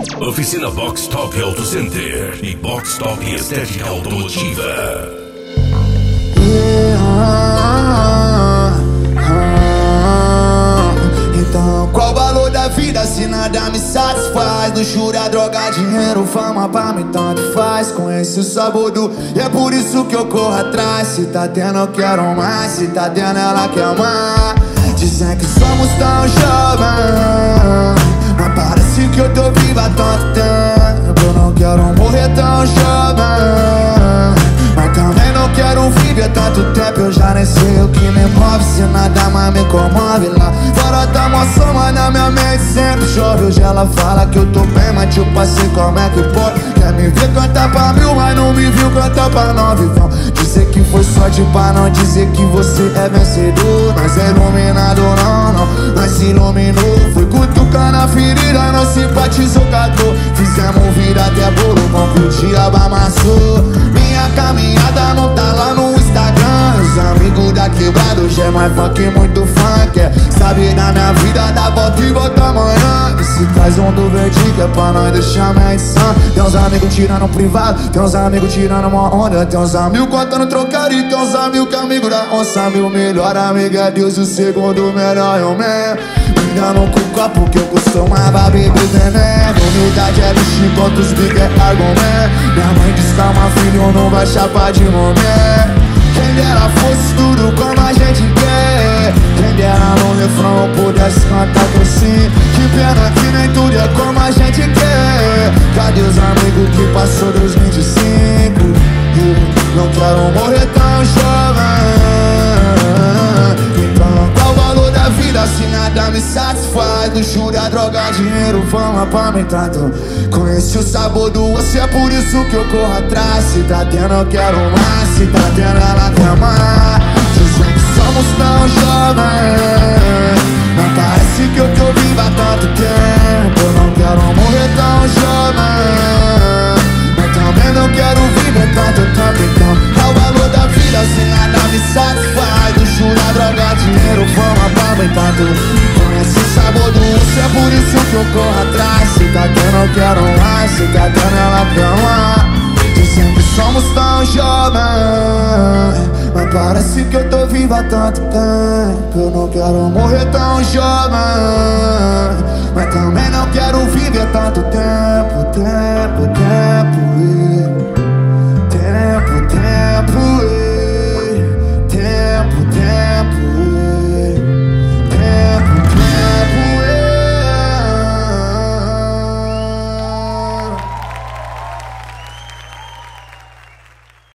Oficina Box Top Auto Center e Box Top Estética Automotiva. Então qual o valor da vida se nada me satisfaz? Luxúria, droga, dinheiro, fama pra mim tanto faz. Conheço o sabor do e é por isso que eu corro atrás. Se tá tendo eu quero mais, se tá tendo ela quer amar. Dizem que somos tão jovens, mas parece que eu tô viva há tanto tempo. Eu não quero morrer tão jovem, mas também não quero viver tanto tempo. Eu já nem sei o que me move, se nada mais me comove. Lá fora tá mó soma na minha mente, sempre chove. Hoje ela fala que eu tô bem, mas tipo assim, como é que pode? Quer me ver cantar pra mil, mas não me viu cantar pra nove. Vão dizer que foi sorte pra não dizer que você é vencedor. Nós é iluminado, não, nós se iluminou. Foi cutucando a ferida, não simpatizou com a dor. Fizemos vida até bolo, bom que o diabo amassou. Minha caminhada não tá lá no Instagram. Os amigos da quebrada hoje é mais funk, muito funk. Sabe da minha vida, dá volta e volta amanhã. E se traz um do vertigo é pra nós deixar minha edição. Tem uns amigos tirando privado, tem uns amigos tirando uma onda. Tem uns amigos contando trocaria, tem uns amigos que amigo da onça. Meu melhor amigo é Deus, o segundo melhor é o man. Me dando com o copo que eu costumava beber veneno. Humildade é lixo enquanto os big é argumento. Minha mãe diz calma filho, não vai chapar de momento. Quem dera fosse tudo como a gente quer. Quem dera no refrão pudesse cantar por si. Que pena que nem tudo é como a gente quer. Cadê os amigos que passou 2025? Não quero morrer tão jovem. Então qual o valor da vida se nada me satisfaz? Luxúria, droga, dinheiro, fama pra mim tanto. Conheci o sabor do osso, é por isso que eu corro atrás. Se tá tendo eu quero mais, se tá tendo ela quer amar. Dizem que somos tão jovens, mas parece que eu tô viva há tanto tempo. Eu não quero morrer tão jovem, mas também não quero viver tanto tempo. Então qual o valor da vida se nada me satisfaz? Luxúria, droga, dinheiro, fama pra mim tanto. Conhece o sabor do osso, é por isso que eu corro atrás. Se tá tendo eu quero mais, se tá tendo ela quer amar. Dizem que somos tão jovens, mas parece que eu tô viva há tanto tempo. Eu não quero morrer tão jovem, mas também não quero viver tanto tempo.